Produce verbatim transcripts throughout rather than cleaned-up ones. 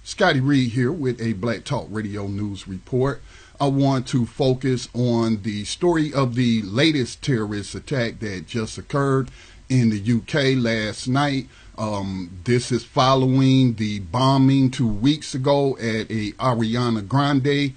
Scotty Reed here with a Black Talk Radio News Report. I want to focus on the story of the latest terrorist attack that just occurred in the U K last night. Um, this is following the bombing two weeks ago at a Ariana Grande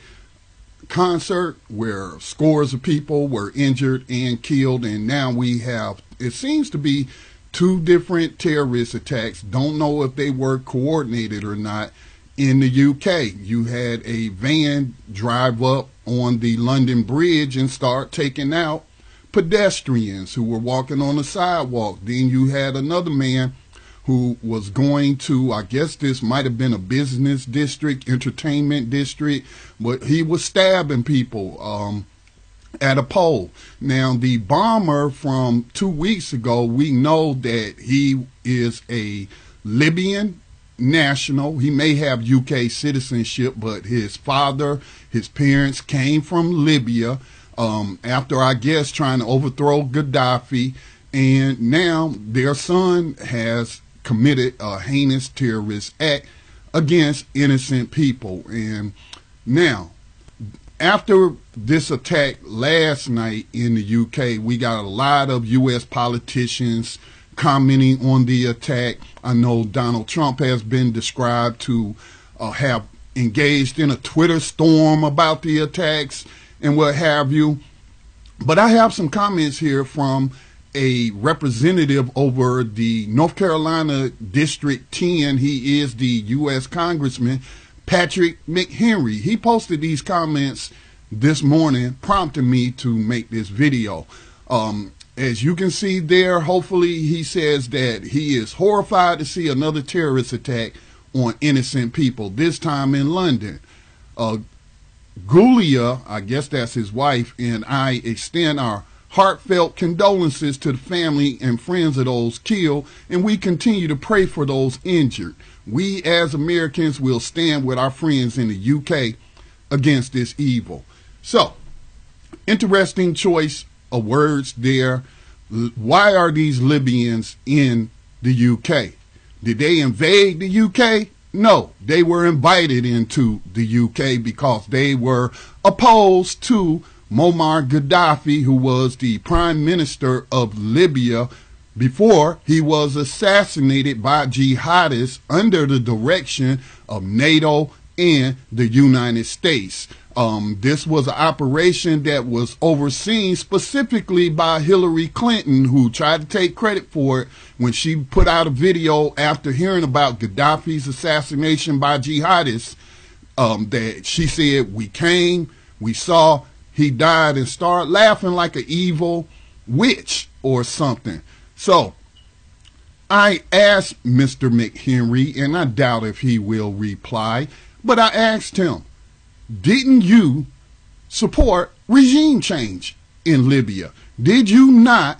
concert where scores of people were injured and killed, and now we have, it seems to be, two different terrorist attacks. Don't know if they were coordinated or not. In the U K, you had a van drive up on the London Bridge and start taking out pedestrians who were walking on the sidewalk. Then you had another man who was going to, I guess this might have been a business district, entertainment district, but he was stabbing people um, at a pole. Now, the bomber from two weeks ago, we know that he is a Libyan national. He may have U K citizenship, but his father, his parents came from Libya um, after, I guess, trying to overthrow Gaddafi. And now their son has committed a heinous terrorist act against innocent people. And now, after this attack last night in the U K, we got a lot of U S politicians commenting on the attack. I know Donald Trump has been described to uh, have engaged in a Twitter storm about the attacks and what have you. But I have some comments here from a representative over the North Carolina District ten. He is the U S Congressman Patrick McHenry. He posted these comments this morning, prompting me to make this video. Um, As you can see there, hopefully he says that he is horrified to see another terrorist attack on innocent people, this time in London. Uh, Gulia, I guess that's his wife, and I extend our heartfelt condolences to the family and friends of those killed, and we continue to pray for those injured. We as Americans will stand with our friends in the U K against this evil. So, interesting choice of words there. Why are these Libyans in the U K? Did they invade the U K? No, they were invited into the U K because they were opposed to Muammar Gaddafi, who was the prime minister of Libya before he was assassinated by jihadists under the direction of NATO and the United States. Um, this was an operation that was overseen specifically by Hillary Clinton, who tried to take credit for it when she put out a video after hearing about Gaddafi's assassination by jihadists, um, that she said, we came, we saw, he died, and started laughing like an evil witch or something. So I asked Mister McHenry, and I doubt if he will reply, but I asked him, didn't you support regime change in Libya? Did you not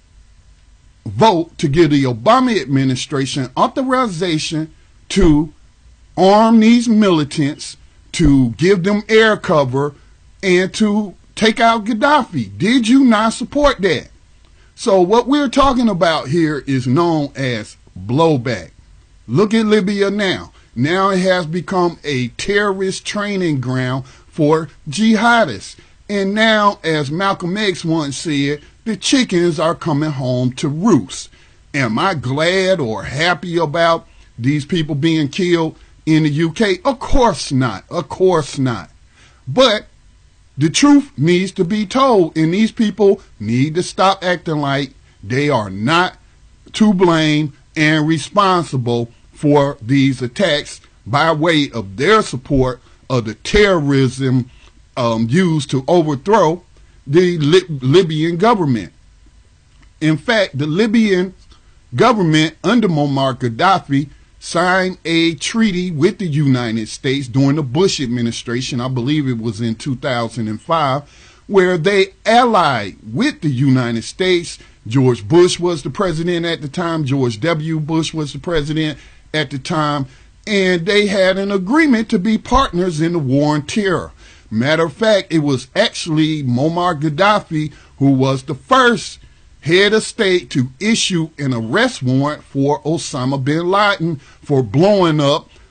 vote to give the Obama administration authorization to arm these militants, to give them air cover, and to take out Gaddafi? Did you not support that? So what we're talking about here is known as blowback. Look at Libya now. Now it has become a terrorist training ground for jihadists. And now, as Malcolm X once said, the chickens are coming home to roost. Am I glad or happy about these people being killed in the U K? Of course not. Of course not. But the truth needs to be told, and these people need to stop acting like they are not to blame and responsible for these attacks by way of their support of the terrorism um, used to overthrow the Lib Libyan government. In fact, the Libyan government under Muammar Gaddafi signed a treaty with the United States during the Bush administration, I believe it was in two thousand five, where they allied with the United States. George Bush was the president at the time. George W. Bush was the president at the time, and they had an agreement to be partners in the war on terror. Matter of fact, it was actually Muammar Gaddafi who was the first head of state to issue an arrest warrant for Osama bin Laden for blowing up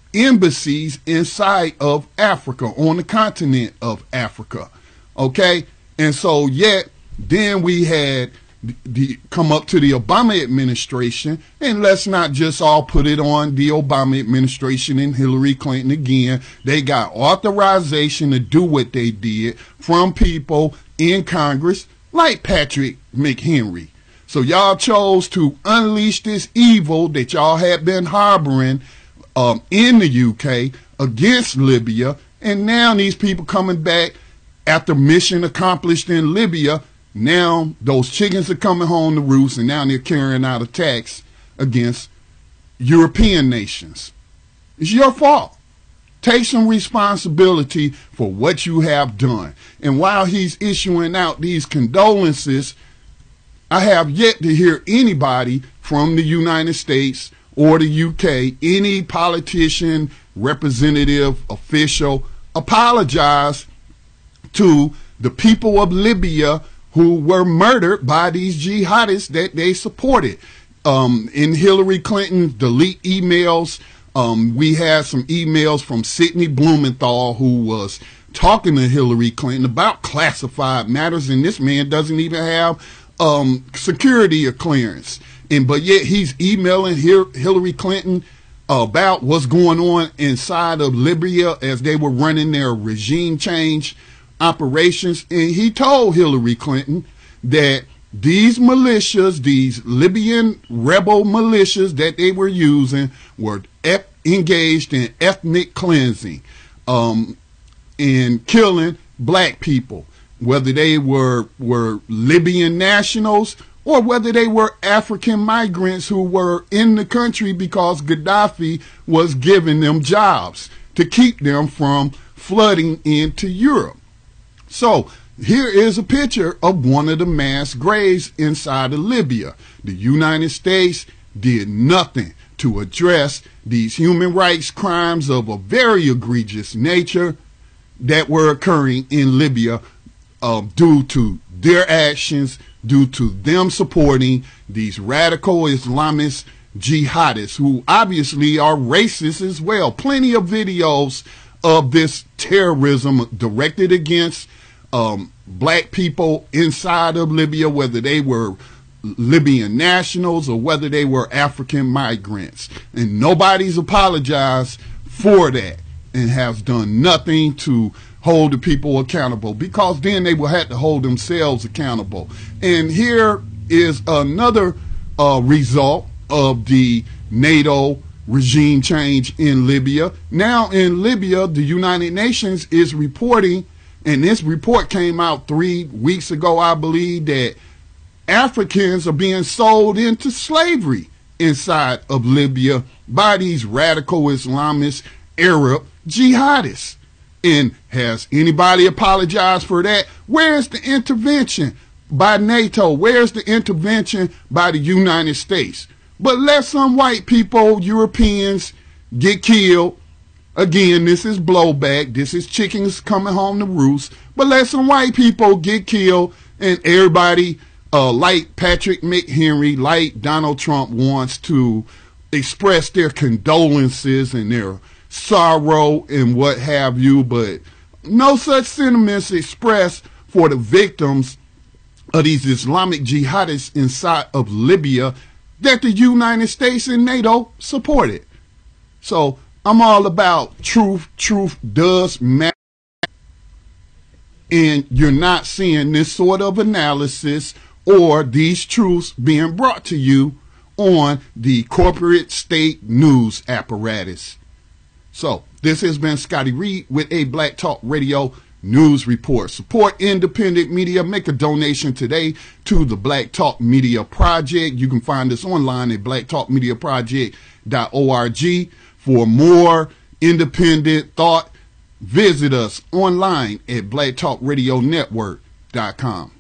embassies inside of Africa, on the continent of Africa. Okay? And so yet, then we had the, the come up to the Obama administration, and let's not just all put it on the Obama administration and Hillary Clinton again. They got authorization to do what they did from people in Congress like Patrick McHenry. So y'all chose to unleash this evil that y'all had been harboring um, in the U K against Libya, and now these people coming back after mission accomplished in Libya. Now those chickens are coming home to roost, and now they're carrying out attacks against European nations. It's your fault. Take some responsibility for what you have done. And while he's issuing out these condolences, I have yet to hear anybody from the United States or the U K, any politician, representative, official, apologize to the people of Libya who were murdered by these jihadists that they supported. Um, in Hillary Clinton's delete emails, um, we had some emails from Sidney Blumenthal, who was talking to Hillary Clinton about classified matters, and this man doesn't even have um, security clearance. And but yet he's emailing Hillary Clinton about what's going on inside of Libya as they were running their regime change operations. And he told Hillary Clinton that these militias, these Libyan rebel militias that they were using, were ep engaged in ethnic cleansing, um, and killing black people, whether they were were Libyan nationals or whether they were African migrants who were in the country because Gaddafi was giving them jobs to keep them from flooding into Europe. So here is a picture of one of the mass graves inside of Libya. The United States did nothing to address these human rights crimes of a very egregious nature that were occurring in Libya uh, due to their actions, due to them supporting these radical Islamist jihadists who obviously are racist as well. Plenty of videos of this terrorism directed against um, black people inside of Libya, whether they were Libyan nationals or whether they were African migrants. And nobody's apologized for that and has done nothing to hold the people accountable, because then they will have to hold themselves accountable. And here is another uh, result of the NATO regime change in Libya. Now in Libya, the United Nations is reporting, and this report came out three weeks ago, I believe, that Africans are being sold into slavery inside of Libya by these radical Islamist Arab jihadists. And has anybody apologized for that? Where's the intervention by NATO? Where's the intervention by the United States? But let some white people, Europeans, get killed. Again, this is blowback. This is chickens coming home to roost. But let some white people get killed, and everybody, uh, like Patrick McHenry, like Donald Trump, wants to express their condolences and their sorrow and what have you, but no such sentiments expressed for the victims of these Islamic jihadists inside of Libya that the United States and NATO supported. So I'm all about truth. Truth does matter. And you're not seeing this sort of analysis or these truths being brought to you on the corporate state news apparatus. So this has been Scotty Reed with a Black Talk Radio News Report. Support independent media. Make a donation today to the Black Talk Media Project. You can find us online at black talk media project dot org. For more independent thought, visit us online at black talk radio network dot com.